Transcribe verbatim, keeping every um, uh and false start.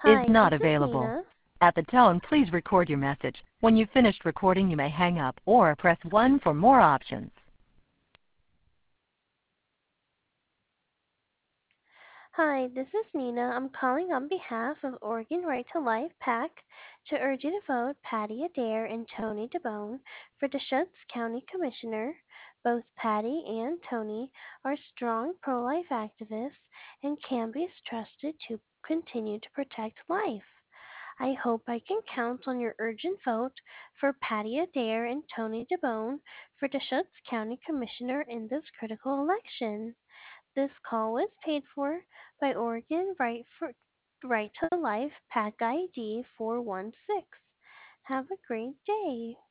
is Hi, not this is available. Nina. At the tone, please record your message. When you've finished recording, you may hang up or press one for more options. Hi, this is Nina. I'm calling on behalf of Oregon Right to Life PAC to urge you to vote Patty Adair and Tony DeBone for Deschutes County Commissioner. Both Patty and Tony are strong pro-life activists and can be trusted to continue to protect life. I hope I can count on your urgent vote for Patty Adair and Tony DeBone for Deschutes County Commissioner in this critical election. This call was paid for by Oregon Right for Right to Life PAC I D four one six. Have a great day.